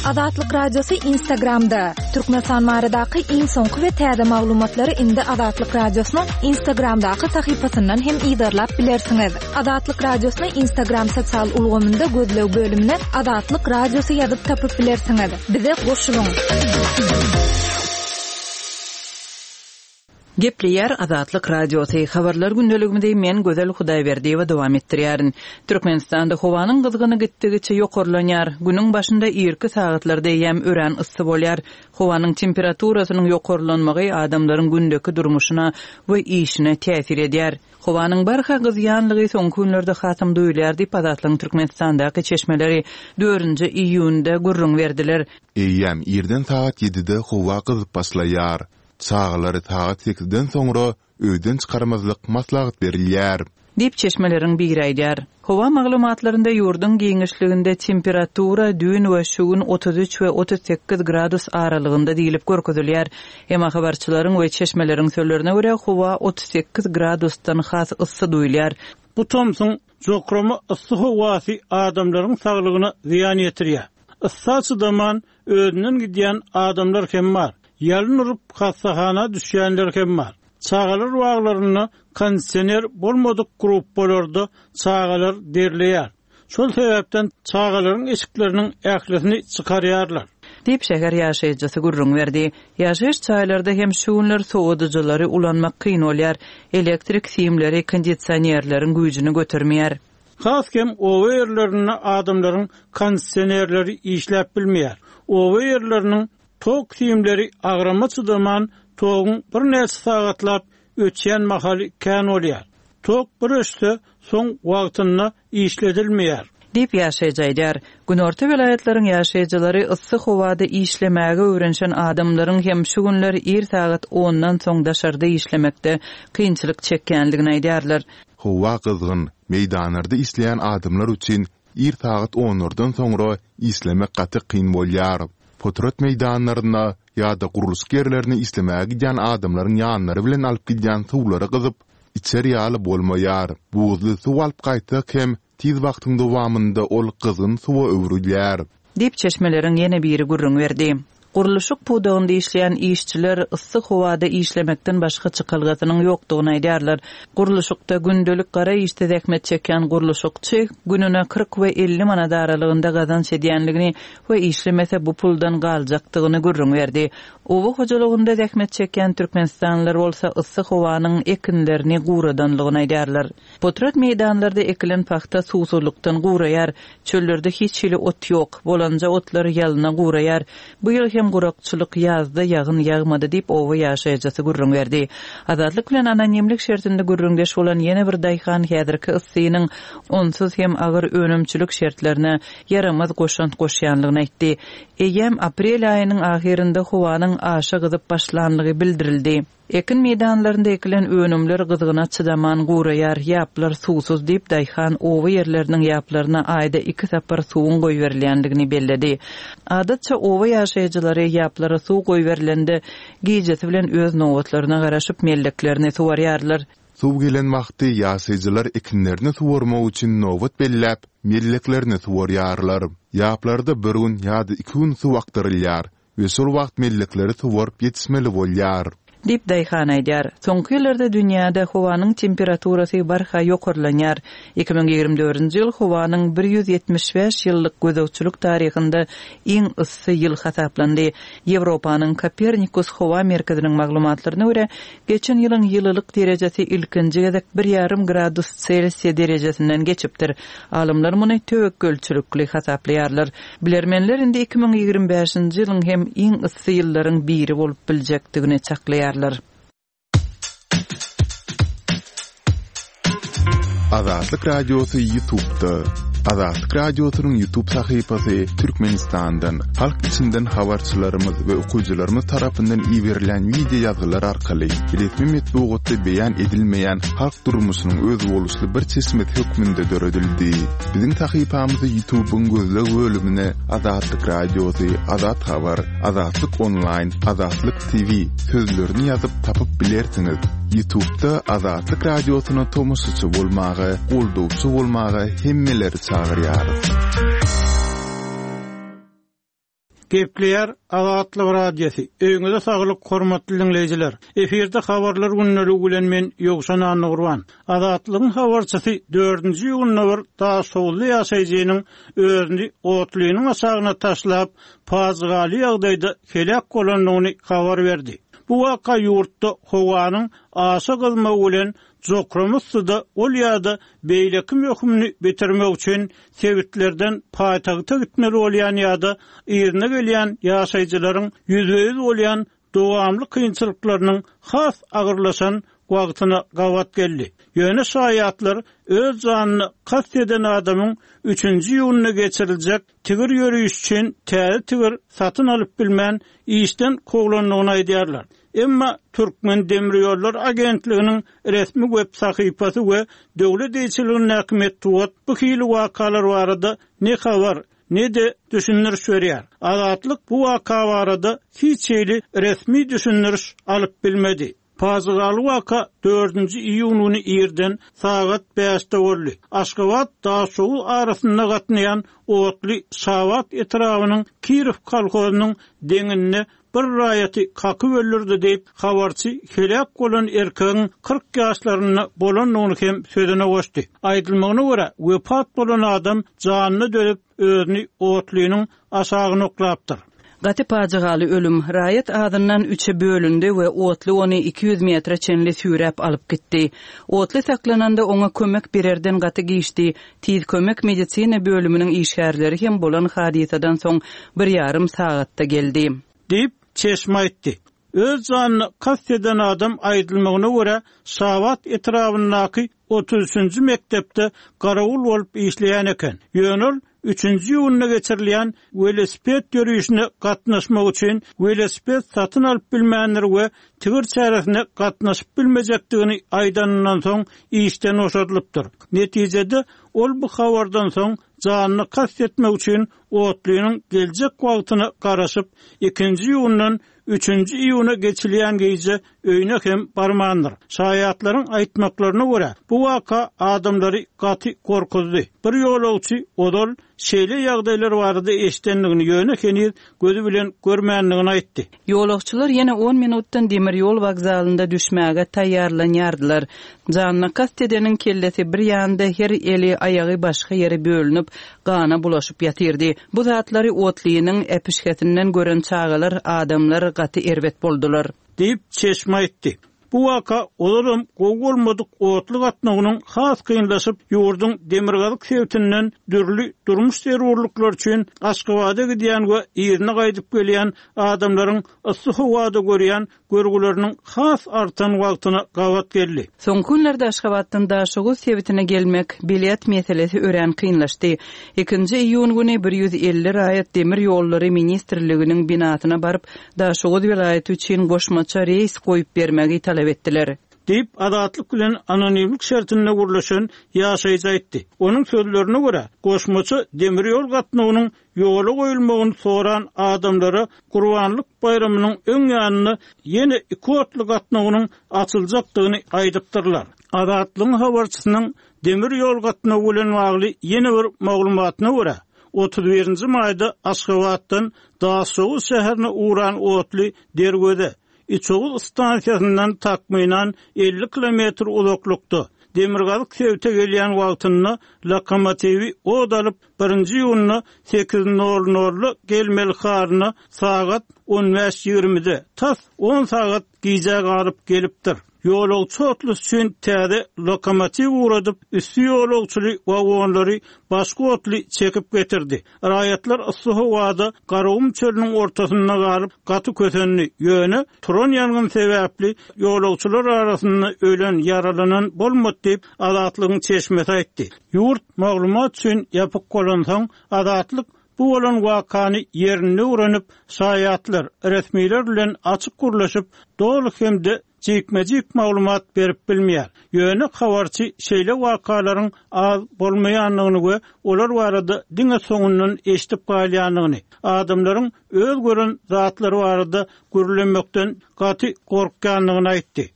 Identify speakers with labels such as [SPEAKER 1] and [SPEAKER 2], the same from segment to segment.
[SPEAKER 1] Azatlyk radiosu Instagramda. Türkmenistan maradaky iň soňky we täze maglumatlary indi Azatlyk radiosynyň Instagramdaky sahypasyndan hem ýydarlap bilersiňiz. Azatlyk radiosynyň Instagram sosial ulgamynda gözlew bölümine Azatlyk radiosu ýazyp tapyp bilersiňiz. Bize goşulyň.
[SPEAKER 2] Gepleyer Azatlyk radiosu habarlar gündeliginde men Gözel Hudaýberdiýewa dowam etdirýärin. Türkmenistanda howanyň gyzgyny gitdigiçe ýokurlanýar. Günüň başynda 2 saatlarda ýem ören ysy bolýar. Howanyň temperaturasynyň ýokurlanmagy adamlaryň gündäki durmuşyna we işine täsir edýär. Howanyň barha gyzýanlygy soňky günlerde hatam duýulýar diýip Azatlyk Türkmenistandaky çeşmeleri 4-nji iýunda gurrun berdiler.
[SPEAKER 3] Eýem ýerden saat 7-de howa gyzyp başlaýar. Çağlary saat 8-den soňra öýden çykarmazlyk maslahat berilýär.
[SPEAKER 2] Dip çeşmeleriň biri aýdýar. Howa maglumatlarynda ýurdun giňişliginde temperatura dün we şugun 33 we 38 gradus aralygynda diýilip görkezilýär. Emma habarçylaryň we çeşmeleriň sözlerine görä howa 38 gradusdan has ysy duýulýar.
[SPEAKER 4] Bu Thomson jokrama ysy howasy adamlaryň saglygyna ziýan ýetirýär. Issy zaman özünden gidýän adamlar hem bar. Yalın urup hastahana düşýänler hem bar. Çağalar waglaryny kondisioner bolmadyk grup bolardy, çağalar derleýär. Şol sebäpden çağalaryň eşikleriniň ählisini çykarýarlar.
[SPEAKER 2] Dip şäher ýaşaýjysy gurrun berdi. Ýaşaýyş çaýlarda hem şuwunlar sowadyjylary ulanmak kyn bolýar. Elektrik siýimleri kondisionerleriň güýjüni götermeýär.
[SPEAKER 4] Haskem owa ýerlerine adamlaryň kondisionerleri işläp bilmeýär. Owa ýerleriniň tok siýimleri agrama çydaman toğun bir näçe sagatlap ötýän mahaly kän bolýar. Tok bir öşde soň wagtyna işledilmeýär.
[SPEAKER 2] Dip ýaşaýjylar. Günorta vilayetlaryň ýaşaýjylary yssyk howada işlemäge öwrenşen adamlaryň hem şu günleri 1 saat 10-dan soň daşarda işlemekde kynçylyk çekkenligini aýdýarlar.
[SPEAKER 3] Howa gyzgyn, meýdanlarda isleýän adamlar üçin 1 saat 10-dan soňra işlemek gaty kyn bolýar. Potrat meýdanlaryna ýa-da guruluşgerlerini islemäge giden adamlaryň ýanlary bilen alyp gidýän suwlary gyzyp içeri ýaly bolmaýar. Buzly suw alyp gaýtsak hem tiz wagtyň dowamynda ol gyzgyn suwa öwrülýär.
[SPEAKER 2] Dip çeşmeleriň ýene biri gurrun berdi. Guruluşyk pudagynda işleýän işçiler yssyk howada işlemekden başga çykylgatynyň ýokdugyny aýdýarlar. Guruluşykda gündelik gara işde zähmet çeken guruluşykçy gününe 40 we 50 manat aralygynda gazanç edýänligini we işlemese bu puldan galjakdygyny gurrun berdi. Owa hojalygynda zähmet çeken türkmenistanlylar bolsa yssyk howanyň ekinlerini guradanlygyny aýdýarlar. Potrat meýdanlarda ekilen paxta suwsuzlukdan guraýar. Çöllerde hiç hili ot ýok. Bolanja otlar ýalyna guraýar. Bu ýyl gurakçylyk ýazda ýagyn ýagmady diýip owa ýaşaýjysy gurrun berdi. Azatlyk bilen anonimlik şertinde gurrungeş bolan ýene bir daýhan häzirki yssynyň onsuz hem agyr önümçilik şertlerine yaramaz goşant goşýanlygyny aýtdy. Eýem aprel aýynyň ahirinde howanyň aşa gyzyp başlanlygy bildirildi. Ekin meýdanlarynda ekilen önümler gyzygyna çydaman guraýar, ýaplar suwsuz diýip daýhan owa ýerleriniň ýaplaryna aýda 2 tapar suwun goýberilýändigini belledi. Adatça owa ýaşaýjylary ýaplara suw goýberilende giýjesi bilen öz nowatlaryna garaşyp melleklerini suwarýarlar.
[SPEAKER 3] Suw gelen wagty ýaşaýjylar ekinlerini suwarmak üçin nowat belläp melleklerini suwarýarlar. Ýaplarda bir gün ýa-da 2 gün suw aktarylýar we şol wagt mellekleri suwaryp ýetişmeli bolýar.
[SPEAKER 2] Dip daýhan aýdýar. Soňky ýyllarda dünýäde howanyň temperaturasy barha ýokurlanýar. 2024-nji ýyl howanyň 175 ýyllyk gözegçilik taryhynda iň ysy ýyl hasaplandy. Ýewropanyň Kopernikus howa merkeziniň maglumatlaryna görä, geçen ýylyň ýyllyk derejesi ilkinji gezek 1,5 gradus Celsius derejesinden geçipdir. Alymlar muny töwekkülçilikli hasaplaýarlar. Bilermenler indi 2025-nji ýylyň hem iň ysy ýyllaryň biri bolup biljekdigini çaklaýar.
[SPEAKER 3] Azatlyk radiosu YouTube'da. Azatlyk radiosynyň YouTube sahypasy Türkmenistandan, halk içinden habarçylarymyz we okuwçylarymyz tarapyndan ýiberilen video ýazgylar arkaly resmi metbuatda beýan edilmeýän halk durmuşynyň öz boluşly bir çeşmet hökmünde döredildi. Biziň sahypamyzy YouTube'un gözleg bölümine Azatlyk radiosu, Azat habar, Azatlyk online, Azatlyk TV sözlerini ýazyp tapyp bilersiňiz. YouTube'da Azatlyk radiosyna tomoşaçy bolmagy, goldowçy bolmagy hemmeleri çağırýar.
[SPEAKER 4] Gepleyer Azatlyk radiosu. Öňüňizde saglyk, hormatly dinleyijiler. Eferde habarlar günnälik bilen men Ýogşan Anygurban. Azatlygyň habarçysy 4-nji ýylyny daha sowly ýaşaýjynyň özüni otlynyň aşagyna taşlap, pazgaly ýagdaýda helak bolanlygyny habar berdi. Bu waka ýurtda howanyň aşa gylmagy bilen Zokramusda ol ýa-da beýlekim ýokmyny bitirmek üçin sebitlerden paýtagta gitmeli bolýan ýa-da ýerine gelýän ýaşaýjylaryň ýüzüňiz bolýan dowamly kynçylyklarynyň has agyrlaşan wagtyna gawat geldi. Ýöne şaýatlar öz janyny kast eden adamyň 3-nji ýylyny geçiriljek tigir ýörüş üçin tigir satyn alyp bilmän işden koglanlygyny aýdýarlar. Emma Türkmen Demir Ýollar Agentliginiň resmi web sahypasy we döwlet eýçiliginiň näkmet bu hili wakalar barada ne habar, ne de düşündiriş berýär. Azatlyk bu waka barada hiç resmi düşündiriş alyp bilmedi. Pazgaly waka 4-nji iýunyny ýerden sagat 5-de boldy. Aşgabat Daşow arasynda gatnaýan otly Şawat etrawynyň Kirov kolhozynyň deňine bir raýaty kaky bölürdi diýip habarçy helak bolan erkegiň 40 ýaşlaryny bolanlygyny hem sözüne goşdy. Aýdylmagyna görä, wepat bolan adam janyny dölüp özüni otlynyň aşagyna oklapdyr.
[SPEAKER 2] Gaty pajygaly ölüm raýat adyndan 3-e bölündi we otly ony 200 metre çenli sürep alyp gitdi. Otly saklananda oňa kömek bererden gaty giýişdi. Tiz kömek medisina bölüminiň işgärleri hem bolan hadisadan soň 1,5 sagatda geldi.
[SPEAKER 4] Diýip çeşme aýtdy. Öz janyny kast eden adam aýdylmagyna görä Şawat etrabyndaky 33-nji mektepde garawul bolup işleýän eken. Ýönül 3-nji ýylyna geçirilýän velosiped ýörüşine gatnaşmak üçin velosiped satyn alyp bilmänler we tigir çäresine gatnaşyp bilmejekdigini aýdanyndan soň işden oşadylypdyr. Netijede ol bu habardan soň janyny kast etmek üçin otlynyň geljek wagtyny garaşyp 2-nji ýylyndan 3-nji ýylyna geçilýän geýje öýüne hem barmandyr. Şaýatlaryň aýtmaklaryna görä bu waka adamlary gaty korkuzdy. Bir ýolagçy odol şeýle ýagdaýlar barada eşdenligini ýöne kenir gözü bilen görmänligini aýtdy.
[SPEAKER 2] Ýolagçylar ýene 10 minutdan demir ýol wagzalynda düşmäge taýýarlanýardylar. Janyna kast edeniň kellesi bir ýanda her eli aýagy başga ýere bölünip gana bulaşyp ýatyrdy. Bu zatlary otlynyň epişketinden gören çağalar adamlar gaty erwet boldular
[SPEAKER 4] diýip çeşme aýtdy. Bu waka olaram gogolmadyk otly gatnagynyň has kynlaşyp ýurdun demirgalyk sebitinden dürli durmuş terörlükler üçin Aşgabatda gidýän we ýerine gaýdyp gelýän adamlaryň ysy howada görýän görgüleriniň has artan wagtyna gawat geldi.
[SPEAKER 2] Soňky günlerde Aşgabatdan Daşow sebitine gelmek bilet meselesi ören kynlaşdy. 2-nji iýun güni 150 raýat demir ýollary ministrliginiň binasyna baryp Daşow vilayaty üçin goşmaça reýs goýup bermegi talap etdiler.
[SPEAKER 4] Diýip adatlyk bilen anonimlik şertine gurlaşan ýaşaýjy aýtdy. Onuň sözlerine görä, goşmaça demir ýol gatnagynyň ýola goýulmagyny soran adamlara Gurbanlyk bayramynyň öň ýanyna ýene 2 otly gatnagynyň açyljakdygyny aýdypdyrlar. Adatlyň habarçysynyň demir ýol gatnagy bilen bagly ýene bir maglumatyna görä 31-nji maýda Aşgabatdan Daşow şäherine uğran otly dergöde İçoğul stansiýasyndan takmynan 50 kilometr uzaklykda demirgalyk sebite gelýän wagtyny lokomotiwi odalyp 1-nji ýylyny 8:00 gelmeli haryna sagat 15:20-de tas 10 sagat giýjek alyp gelipdir. Ýolagçy otlys üçin täze lokomotiv uradyp üstü ýolagçyly wagonlary başga otly çekip getirdi. Raýatlar ysy howada Garawum çölüniň ortasynda galyp gaty kösenli ýöne turan ýangyn sebäpli ýolagçylar arasynda ölen yaralanan bolmady diýip Azatlygyň çeşmesi aýtdy. Ýurt maglumat üçin ýapyk bolansaň Azatlyk bu bolan wakany ýerine uranyp şaýatlar resmiler bilen açyk gurlaşyp doly hemde jekmejek maglumat berip bilmeýär. Ýöne habarçy şeýle wakalaryň az bolmaýanlygyny we olar barada diňe soňundan eşitip galýanlygyny, adamlaryň öz gören zatlary barada görülenmekden gaty korkkanlygyny aýtdy.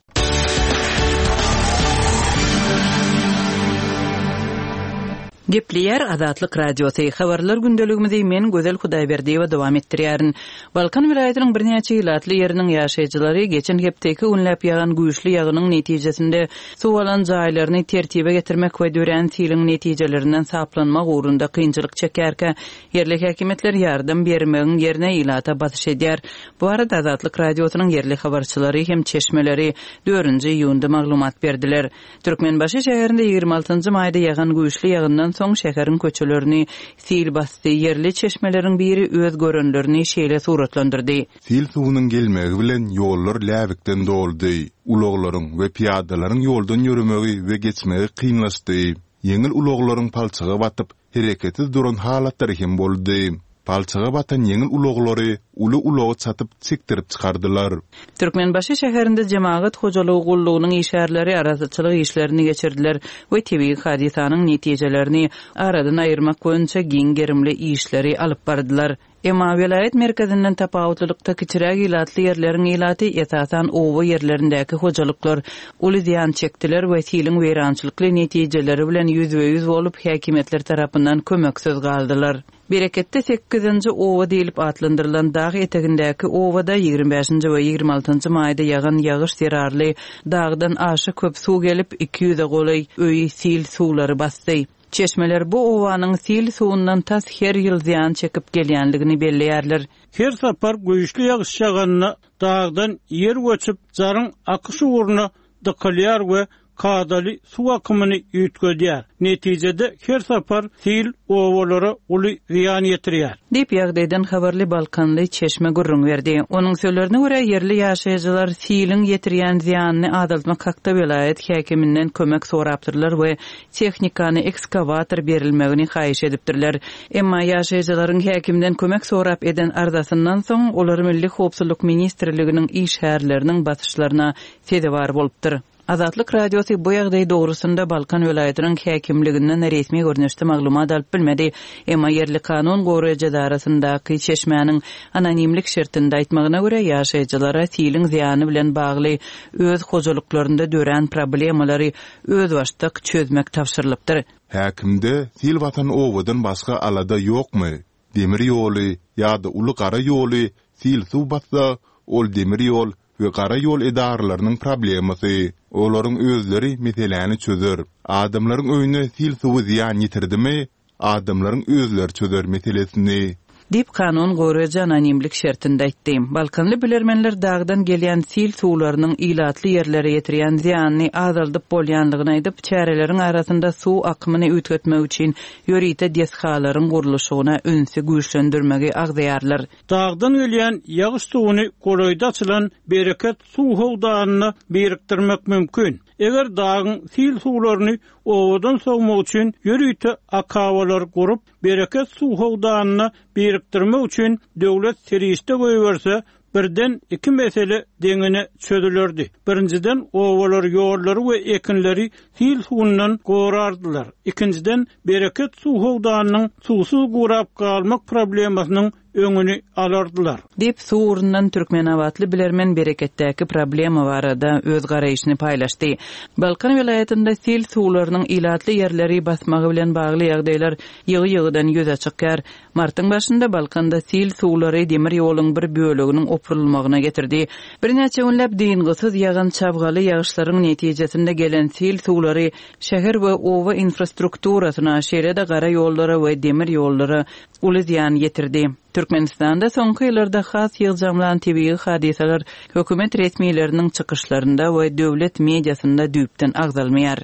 [SPEAKER 2] Gepleyer Azatlyk Radiosu habarlar gündeligimizde men Gözel Hudaýberdiýew dowam etdirýärin. Balkan vilayatynyň bir näçe ýylatly ýeriniň ýaşaýjylary geçen hepdeki unläp ýagan güýçli ýagynyň netijesinde suw alan jaýlaryny tertibe getirmek we dören tiliň netijelerinden saplanmak uğrunda kynçylyk çekerke yerlik häkimetler ýardam bermegiň ýerine ýylata batyş edýär. Bu arada Azatlyk Radiosynyň yerli habarçylary hem çeşmeleri 4-nji ýyňda maglumat berdiler. Türkmenbaşy şäherinde 26-njy maýda ýagan güýçli ýagyndan soň şäherin köçelerini sil basty, yerli çeşmeleriň biri öz görünlerini şeýle suratlandyrdy.
[SPEAKER 3] Sil suwunyň gelmegi bilen ýollar läbikden doldy. Ulaglaryň we piýadalaryň ýoldan ýürümegi we geçmegi kynlaşdy. Yeňil ulaglaryň palçyga batyp hereketi duran halatlary hem boldy. Palçyga batan yeňil ulaglary ulagy çatyp çekdirip çykardylar.
[SPEAKER 2] Türkmenbaşy şäherinde jemaat hojalygy gullugynyň işärleri arazyçylyk işlerini geçirdiler we tebii hadisanyň netijelerini aradan aýyrmak boýunça giň gerimli işleri alyp bardylar. Emma vilayet merkezinden tapawutlykda kiçirek ýylatly ýerleriň ýylaty esasan owa ýerlerindäki hojalyklar uly ziýan çekdiler we tiliň weýrançylykly netijeleri bilen ýüzbe-ýüz bolup häkimetler tarapyndan kömeksiz galdylar. Bereketde 8-nji owa diýilip atlandyrylan dağ etegindäki owada 25-nji we 26-njy maýda ýagan ýagyş zerarly dağdan aşy köp suw gelip 200 golay öýi sil suwlary basdy. Çeşmeler bu owanyň sil suwundan tas her ýyl ziýan çekip gelýänligini belleýärler.
[SPEAKER 4] Her sapar güýçli ýagyş ýaganyna dağdan yer göçüp jaryň akyşy urna dykylýar we kadaly suw akymyny ýütkədýär. Netijede her sapar sil owalara uly ziýan ýetirýär.
[SPEAKER 2] Dip ýagdaýdan habarly Balkanly çeşme gurrun berdi. Onuň sözlerine görä yerli ýaşaýjylar siliň ýetirýän ziýanyny azaltmak hakda vilayet häkiminden kömek sorapdyrlar we tehnikany ekskavator berilmegini haýyş edipdirler. Emma ýaşaýjylaryň häkimden kömek sorap eden arzasyndan soň olar Milli Howpsuzlyk Ministrliginiň işgärleriniň batyşlaryna sedebar bolupdyr. Azatlyk Radiosu bu ýagdaý dogrusynda Balkan vilayatynyň häkimliginden resmi görnüşde maglumat alyp bilmedi. Emma yerli kanun goraýjy darasyndaky çeşmäniň anonimlik şertinde aýtmagyna görä ýaşaýjylara tiliň ziýany bilen bagly öz hojalyklarynda dören problemalary öz başdyk çözmek tapşyrylypdyr.
[SPEAKER 3] Häkimde sil batan owadan başga alada ýokmy? Demir ýoly ýa-da uly gara ýoly sil suw batsa ol demir ýol we gara ýol edaralarynyň problemasy. Olaryň özleri meseleni çözer. Adamlaryň öýüne sil suwy ziýan ýitirdimi? Adamlaryň özleri çözer meselesini.
[SPEAKER 2] Dip kanun goraýjy anonimlik şertinde aýtdy. Balkanly bilermenler dağdan gelýän sil suwlarynyň ýylatly ýerlere ýetirýän ziýanyny azaldyp bolýanlygyny aýdyp, çäreleriň arasynda suw akymyny üýtgetmek üçin ýörite deshalaryň gurulşygyna önsü güýçlendirmegi agdaýarlar.
[SPEAKER 4] Dağdan gelýän ýagyş suwuny golaýda açylan bereket suw howdanyna birikdirmek mümkin. Eger dağın sil suwlaryny owadan sowmak üçin ýörite akawalar gurup bereket suw howdanyna birikdirmek üçin döwlet serişde goýberse birden iki mesele deňine çözülürdi. Birinciden owalar ýollary we ekinleri sil suwundan gorardylar. İkinciden bereket suw howdanynyň suwsuz gorap galmak problemasynyň öňüni alardylar.
[SPEAKER 2] Dip suwurundan Türkmenawatly bilermen bereketdäki problema barada öz garaýyşyny paýlaşdy. Balkan vilayatynda sil suwlarynyň ýylatly ýerleri basmagy bilen bagly ýagdaýlar ýygy-ýygydan ýüze çykýar. Martyň başynda Balkanda sil suwlary demir ýolunyň bir böleginiň opurulmagyna getirdi. Bir näçe günläp diňgysyz ýagan çabgaly ýagyşlaryň netijesinde gelen sil suwlary şäher we owa infrastrukturasyna, şeýle-de gara ýollara we demir ýollara uly ziýan ýetirdi. Türkmenistanda soňky ýyllarda has ýyljamlan tebii hadiseler hökümet resmiýetleriniň çykyşlarynda we döwlet mediasynda düýpden agzalmaýar.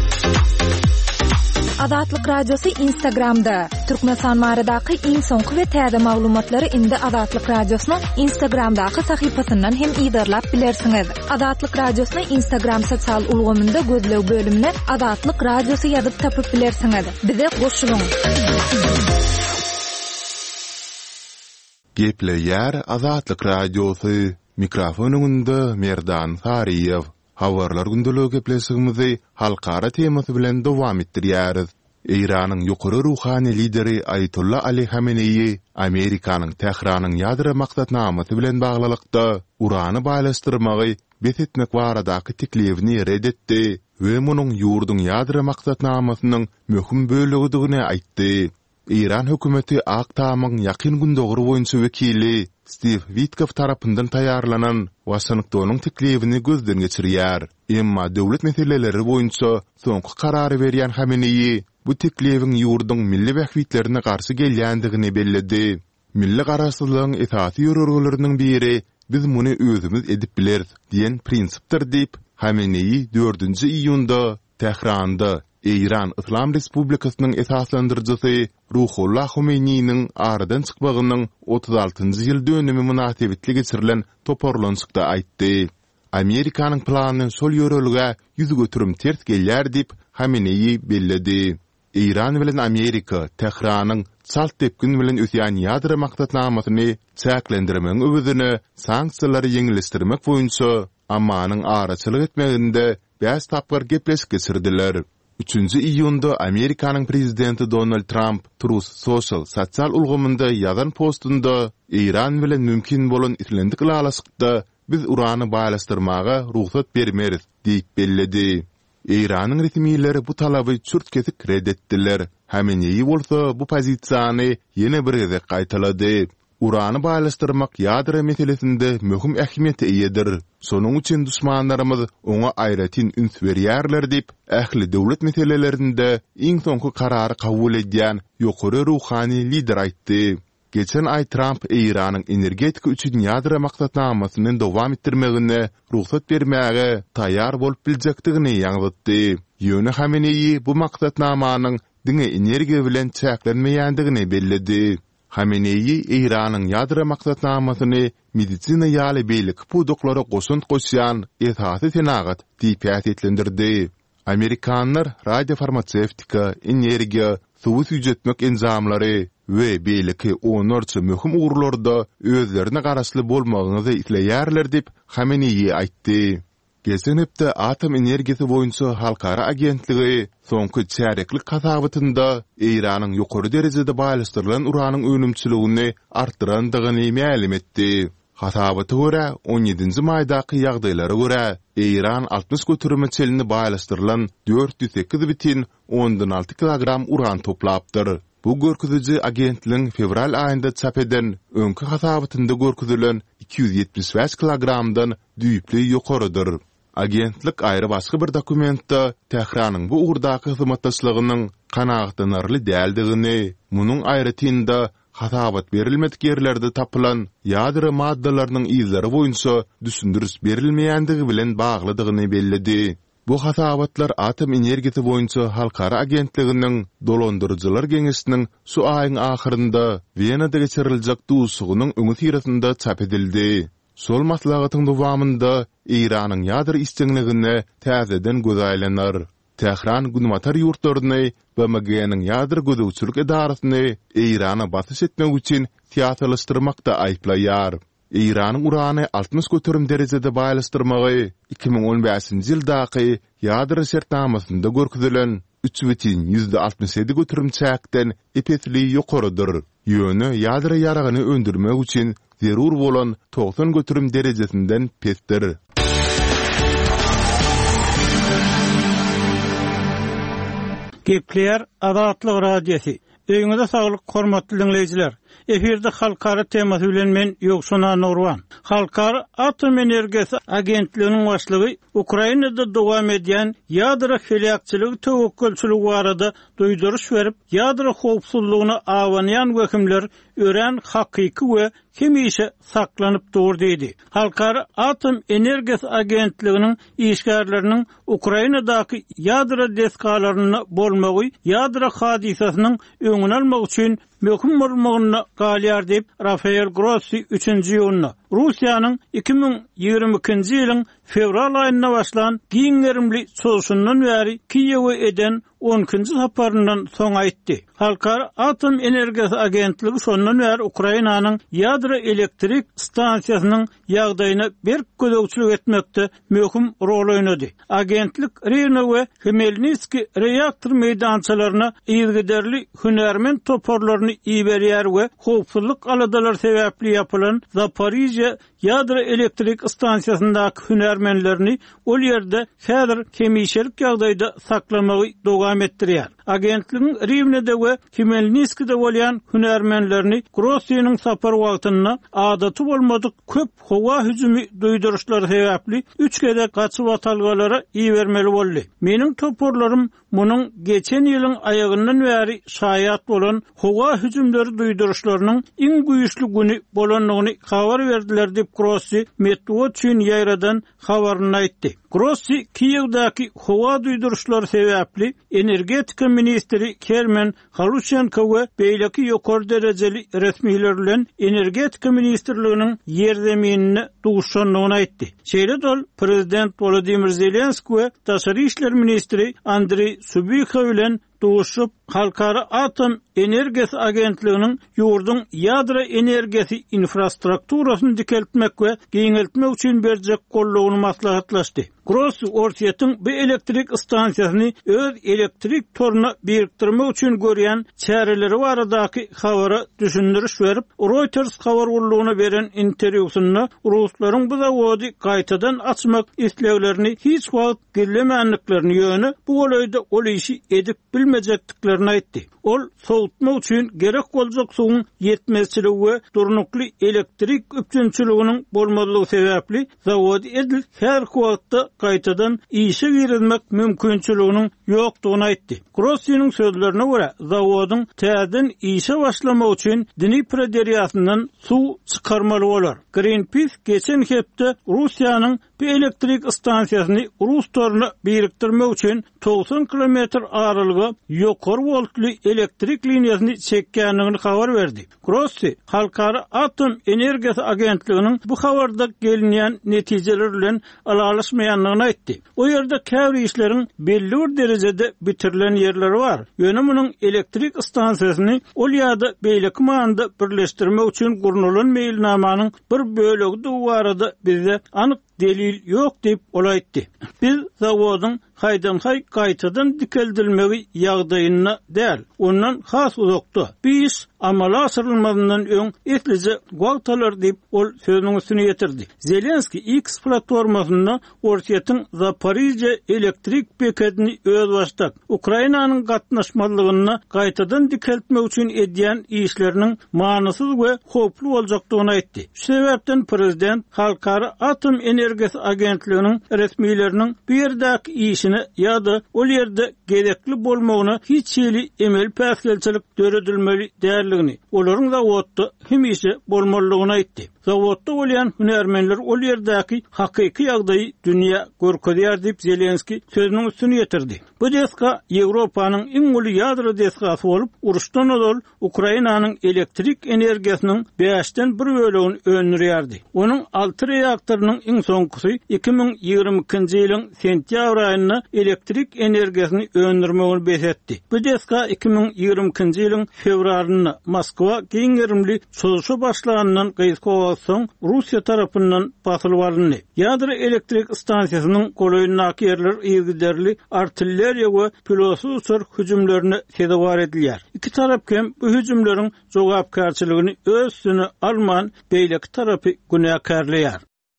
[SPEAKER 1] Azatlyk Radiosu Instagramda. Türkmenistan maradaky iň soňky we täze maglumatlary indi Azatlyk Radiosynyň Instagramdaky sahypasyndan hem ýydarlap bilersiňiz. Azatlyk Radiosynyň Instagram sosial ulgamynda gözlew bölümine Azatlyk Radiosu ýazyp tapyp bilersiňiz. Bize goşulyň.
[SPEAKER 3] Gepleýär Azatlyk Radiosu. Mikrofonunda Merdan Sariýew. Habarlar gündöligi gepleşigimizi halkara temasy bilen dowam etdirýäris. Iranyň ýokary ruhany lideri Ayatollah Ali Hameneyi Amerikanyň Tehranyň ýadra maksatnamasy bilen baglylykda urany baýlaşdyrmagy betetmek baradaky teklifini reddetdi we munyň ýurdun ýadyra maksatnamasynyň möhüm bölügini aýtdy. İran hökümeti Aktamyň ýakyn gündogry boýunça wekili Steve Witkoff tarapyndan taýýarlanan Washingtonyň teklifini gözden geçirýär. Emma döwlet meseleleri boýunça soňky karary berýän Hameneyi bu teklifiň ýurdun milli wähwitlerine garşy gelýändigini bellidi. Milli garaşsyzlygyň esasy ýörgüleriniň biri biz muny özümiz edip bileriz diýen prinsipdir diýip Hameneyi 4-nji iýunda Tehranda İran İslam Respublikasynyň esaslandyrjysy Ruhullah Khomeiniň aradan çykmagynyň 36-njy ýyl dönümi münasebetli geçirilen toparlanşykda aýtdy. Amerikanyň planyny sol ýörelge ýüz götürüm ters gelýär diýip Hameneyi bellidi. İran bilen Amerika Tehranyň salt tepkin bilen üsýan ýadyra maksatnamasyny çäklendirmek öwüdüni sanksiýalary ýeňilişdirmek boýunça ammanyň araçylyk etmeginde bäş tapgar gepleşik geçirdiler. 3-nji iýunda Amerikanyň prezidenti Donald Trump Truth Social sosial ulgamynda ýazan postunda İran bilen mümkin bolan islendik lalaşykda biz urany baýlaşdyrmaga ruhsat bermeriz diýip bellidi. İranyň resmiýetleri bu talaby çürt kesik reddetdiler. Hameneyi bolsa bu pozisiýany ýene bir geze gaýtalady. Urany baýlaşdyrmak ýadyra meselesinde möhüm ähmiýete eýedir. Sonuň üçin düşmanlarymyz oňa aýratyn üns berýärler diýip, ähli döwlet meselelerinde iň soňky karary kabul edýän ýokary ruhany lider aýtdy. Geçen ay Trump İranyň energetika üçin ýadyra maksatnamasyny dowam etdirmegine ruhsat bermäge taýýar bolup biljekdigini ýaňlatdy. Ýöne Hameneyi bu maksatnamanyň diňe energiýa bilen çäklenmeýändigini bellidi. Hameneyi İranyň ýadyra maksatnamasyny medisina ýaly beýlik pudoklara goşunt goşýan esasy senagat diýip ýaşetlendirdi. Amerikanlar radiofarmaseutika, energiýa, suwy süýjetmek enzamlary we beýleki onarçy möhüm uğurlarda özlerine garaşly bolmagyny isleýärler diýip Hameneyi aýtdy. Geçen hepde atom energiýasy boýunça halkara agentligi soňky çäreklik kasabetinde İranyň ýokary derejede baýlaşdyrylan uranyň önümçiligini artdyrandygyny ma'lum etdi. Hasabata göre 17-nji maýdaky ýagdaýlara göre İran 60 götürme çelini baýlaşdyrylan 408,16 kilogram uran toplapdyr. Bu görküzüji agentligiň fevral aýynda çap eden öňkü hasabatynda görküzilen 275 kilogramdan düýpli ýokarydyr. Agentlik aýry başga bir dokumentda Tehranyň bu uğurdaky hyzmatdaşlygynyň kanagatlanarly däldigini, munyň aýratynda hasabat berilmedik yerlerde tapılan ýadyra maddalarynyň izleri boýunça düşündürüş berilmeýändigi bilen baglydygyny bellidi. Bu hasabatlar atom energiýasy boýunça halkara agentliginiň dolandyrjylar geňesiniň şu aýyň ahyrynda Vienada geçiriljek duýsugynyň öňü tirasynda çap edildi. Sol maslahatyň dowamında İranyň ýadyra istekligine täzeden göz aýlanar. Tehran günmatar ýurtlaryny BMG-niň ýadyra gözegçilik edarasyny İrana batyş etmek üçin tiýatrlaşdyrmakda aýplaýar. İranyň urany 60 götürüm derejede baýlaşdyrmagy 2015-nji ýyldaky ýadyra şertnamasyna görküzilen 3,67 götürüm çäkden epetli ýokarydyr. Ýöne ýadyra ýaragyny öndürmek üçin zerur bolan 90 götürüm derejesinden pesdir.
[SPEAKER 4] Gepler Azatlyk Radiosi. Öňüňizde saglyk, hormatly dinleýijiler. Eferde halkara temasy bilen men Ýokşuna Nurwan. Halkara Atom Energiýasy Agentliginiň başlygy Ukrainada dowam edýän ýadyra felakçylygy töwekkülçiligi barada duýduruş berip, ýadyra howpsuzlygyna awanýan wekimler ören hakyky we hemişe saklanyp dur diýdi. Halkara Atom Energiýasy Agentliginiň işgärleriniň Ukrainadaky ýadyra deskalaryny bolmagy, ýadyra hadisasynyň öňüni almak üçin möhüm bolmagyny galýar diýip Rafael Grossi 3-nji ýylyny Russiýanyň 2022-nji ýylyň fevral aýynda başlan giňerimli çözüşinden bäri Kiýewe eden 10-njy saparyndan soň aýtdy. Halkara Atom Energiýasy Agentligi şondan bäri Ukrainanyň ýadyra elektrik stansiýasynyň ýagdaýyna bir gözegçilik etmekde möhüm rol oýnady. Agentlik Rivne we Khmelnytski reaktor meýdançalaryna ýygyderli hünärmen toparlaryny iýberýär we howpsuzlyk aladalar sebäpli ýapylan Zaporizhia Russiya ýadro elektrik stansiýasyndaky hünärmenlerini ol ýerde häzir kemişelik ýagdaýda saklamagy dowam etdirýär. Agentligiň Rivne'de we Khmelnytskide bolýan hünärmenlerini Rossiýanyň sapar wagtyna adaty bolmadyk köp howa hüjümi duýduruşlary sebäpli 3 kere gaçyp atalgalara iýermeli boldy. Meniň toporlarym munyň geçen ýylyň ayagyndan bäri şaýat bolan howa hüjümleri duýduruşlarynyň iň güýçli güni bolanlygyny habar berdiler diýip Grossi Medved üçin ýaýradan habaryny aýtdy. Grossi Kiýewdaky howa duýduruşlary sebäpli energetika ministri Kermen Halushenko we beýleki ýokary derejeli resmiler bilen energetika ministrliginiň ýerdemenini duşanlygyny aýtdy. Şeýle prezident Volodymyr Zelenski we Taşary işler ministri Andrey Subikov bilen duşup Halkara Atom Energiýasy Agentliginiň ýurdun ýadro energiýasy infrastrukturasyny dikeltmek we giňeltmek üçin berjek gollawyny maslahatlaşdy. Grossi Ortiýatyň bu elektrik stansiýasyny öz elektrik toruna biriktirmek üçin görýän çäreleri baradaky habara düşündiriş berip, Reuters habar gurulugyna beren interwýusynda Ruslaryň bu zawody gaýtadan açmak isleglerini hiç wagt gillemäänliklerini ýöne bu golaýda ol işi edip bilmejekdiklerini aýtdy. Ol soğutmak üçin gerek boljak suwun ýetmezçiligi we durnukly elektrik üpçünçiliginiň bolmadylygy sebäpli zawody edil her wagtda gaýtadan işe girilmek mümkinçiliginiň ýokdugyny aýtdy. Grossiýanyň sözlerine görä, zawodyň täzeden işe başlamak üçin Dnipro derýasyndan suw çykarmaly bolar. Greenpeace geçen hepde Russiýanyň bu elektrik stansiýasyny Rus toruna biriktirmek üçin 90 kilometr aralyga ýokary voltly elektrik liniýasyny çekýänligini habar berdi. Grossi Halkara Atom Energiýasy Agentliginiň bu habarda gelinýän netijeler bilen alalaşmaýanlygyny aýtdy. O ýerde käbir işleriň belli bir derejede bitirilen ýerleri bar. Ýöne munyň elektrik stansiýasyny ol ýa-da beýleki maňynda birleşdirmek üçin gurulan meýilnamanyň bir bölegi de barada bizde anyk delil ýok diýip ol aýtdy. Biz zawodyň haýdan-haý gaýtadan dikeldilmegi ýagdaýyna däl, ondan has uzakda. Biz amala asyrylmadan öň etlice wagtalar diýip ol sözüniň üstüne ýetirdi. Zelenski X platformasynda Ortiýatyň Zaporizhzhia elektrik beketini öz başdak Ukrainanyň gatnaşmalygyny gaýtadan dikeltmek üçin edýän işleriniň manysyz we hoply boljakdygyny aýtdy. Şu sebäpden prezident Halkara Atom Energiýasy Agentliginiň resmileriniň bu ýerdäki işini ýa-da ol ýerde gerekli bolmagyna hiç ýeli emel päsgelçilik döredilmeli därligini, olaryň zawodda hemişe bolmalygyny aýtdy. Zawodda bolýan hünärmenler ol ýerdäki hakyky ýagdaýy dünýä görkezýär diýip Zelenski sözüniň üstüne ýetirdi. Bu deska Ýewropanyň iň uly ýadro deskasy bolup, uruşdan ol Ukrainanyň elektrik energiýasynyň 5-den 1 bölegini öndürýärdi. Onuň 6 reaktorynyň iň soňkysy 2022-nji ýylyň sentýabr aýyna elektrik energiýasyny öndürmegini besetdi. Bu deska 2022-nji ýylyň fevralyna Moskwa giňerimli çözüşe başlanandan gyzykowak soň Russiýa tarapyndan basylyp alındy. Ýadro elektrik stansiýasynyň golaýynaky ýerler ýergiderli artilleriýa we pilotsuz uçur hüjümlerine sebäp edilýär. İki tarap hem bu hüjümleriň jogapkarçylygyny öz üstüne alman beýleki tarapy günäkärleýär.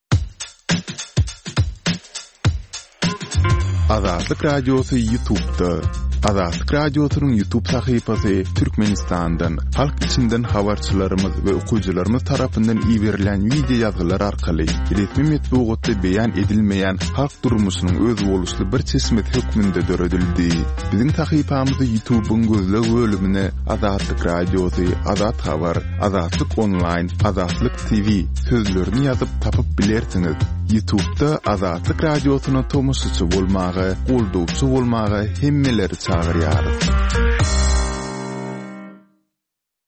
[SPEAKER 3] Azatlyk Radiosu YouTube'da. Azatlyk Radiosu'nun YouTube sahypasy Türkmenistan'dan, halk içinden habarçylarymyz we okuwçylarymyz tarapyndan iýerilen video ýazgylar arkaly resmi metbuatda beýan edilmeýän halk durmuşynyň öz boluşly bir çeşmet hökmünde döredildi. Biziň sahypamyzy YouTube'un gözle bölümine Azatlyk Radiosu, Azat Habar, Azatlyk Online, Azatlyk TV sözlerini ýazyp tapyp bilersiňiz. YouTube'da Azatlyk Radiosu'na tomoşçy bolmagy, goldowçy bolmagy hemmeleri çağırýar.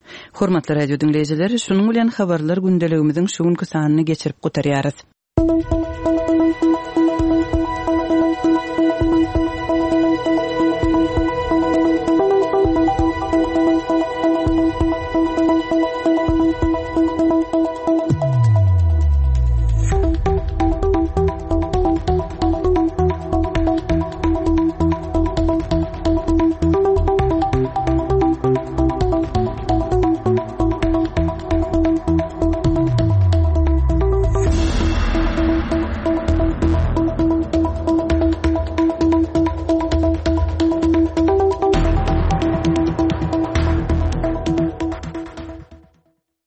[SPEAKER 2] Hormatly radio dinleýijiler, şunuň bilen habarlar gündeligimiziň şu günkü sanyny geçirip gotarýarys.